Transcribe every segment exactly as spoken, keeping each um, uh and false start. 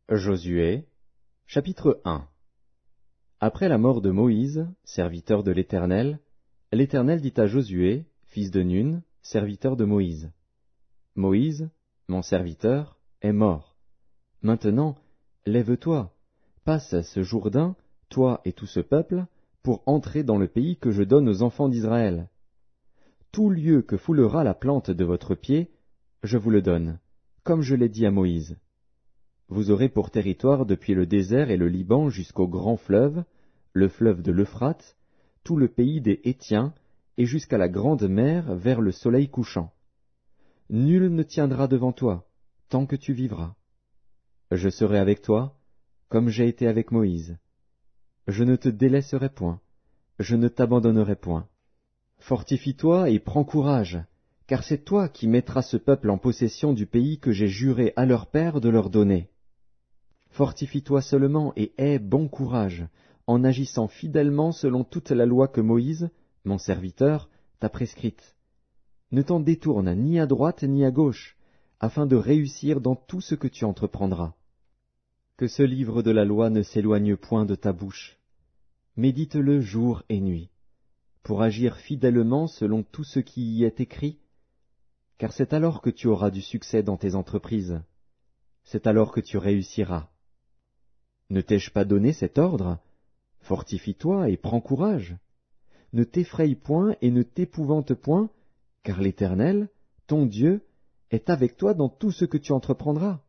Josué, chapitre un. Après la mort de Moïse, serviteur de l'Éternel, l'Éternel dit à Josué, fils de Nun, serviteur de Moïse, « Moïse, mon serviteur, est mort. Maintenant, lève-toi, passe ce Jourdain, toi et tout ce peuple, pour entrer dans le pays que je donne aux enfants d'Israël. Tout lieu que foulera la plante de votre pied, je vous le donne, comme je l'ai dit à Moïse. Vous aurez pour territoire depuis le désert et le Liban jusqu'au grand fleuve, le fleuve de l'Euphrate, tout le pays des Hétiens, et jusqu'à la grande mer vers le soleil couchant. Nul ne tiendra devant toi, tant que tu vivras. Je serai avec toi, comme j'ai été avec Moïse. Je ne te délaisserai point, je ne t'abandonnerai point. Fortifie-toi et prends courage, car c'est toi qui mettras ce peuple en possession du pays que j'ai juré à leur père de leur donner. Fortifie-toi seulement et aie bon courage, en agissant fidèlement selon toute la loi que Moïse, mon serviteur, t'a prescrite. Ne t'en détourne ni à droite ni à gauche, afin de réussir dans tout ce que tu entreprendras. Que ce livre de la loi ne s'éloigne point de ta bouche. Médite-le jour et nuit, pour agir fidèlement selon tout ce qui y est écrit, car c'est alors que tu auras du succès dans tes entreprises. C'est alors que tu réussiras. Ne t'ai-je pas donné cet ordre? Fortifie-toi et prends courage. Ne t'effraie point et ne t'épouvante point, car l'Éternel, ton Dieu, est avec toi dans tout ce que tu entreprendras.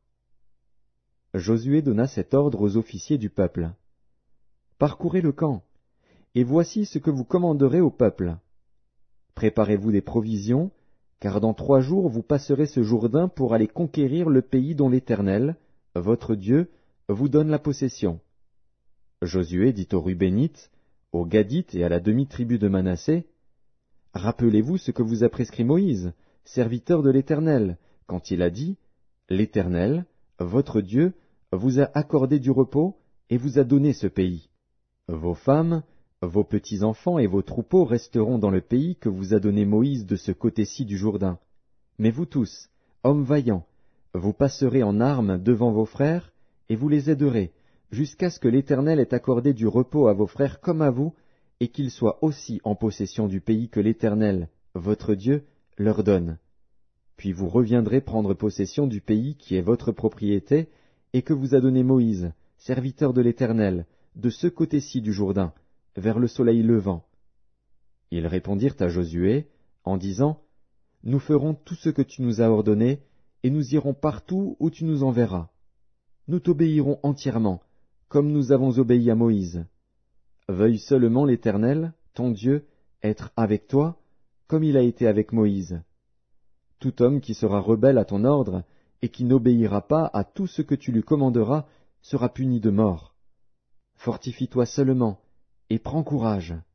Josué donna cet ordre aux officiers du peuple. Parcourez le camp, et voici ce que vous commanderez au peuple. Préparez-vous des provisions, car dans trois jours vous passerez ce Jourdain pour aller conquérir le pays dont l'Éternel, votre Dieu, vous donne la possession. Josué dit aux Rubénites, aux Gadites et à la demi-tribu de Manassé, « Rappelez-vous ce que vous a prescrit Moïse, serviteur de l'Éternel, quand il a dit, « L'Éternel, votre Dieu, vous a accordé du repos et vous a donné ce pays. Vos femmes, vos petits-enfants et vos troupeaux resteront dans le pays que vous a donné Moïse de ce côté-ci du Jourdain. Mais vous tous, hommes vaillants, vous passerez en armes devant vos frères, et vous les aiderez, jusqu'à ce que l'Éternel ait accordé du repos à vos frères comme à vous, et qu'ils soient aussi en possession du pays que l'Éternel, votre Dieu, leur donne. Puis vous reviendrez prendre possession du pays qui est votre propriété, et que vous a donné Moïse, serviteur de l'Éternel, de ce côté-ci du Jourdain, vers le soleil levant. » Ils répondirent à Josué, en disant, « Nous ferons tout ce que tu nous as ordonné, et nous irons partout où tu nous enverras. Nous t'obéirons entièrement, comme nous avons obéi à Moïse. Veuille seulement l'Éternel, ton Dieu, être avec toi, comme il a été avec Moïse. Tout homme qui sera rebelle à ton ordre, et qui n'obéira pas à tout ce que tu lui commanderas, sera puni de mort. Fortifie-toi seulement, et prends courage.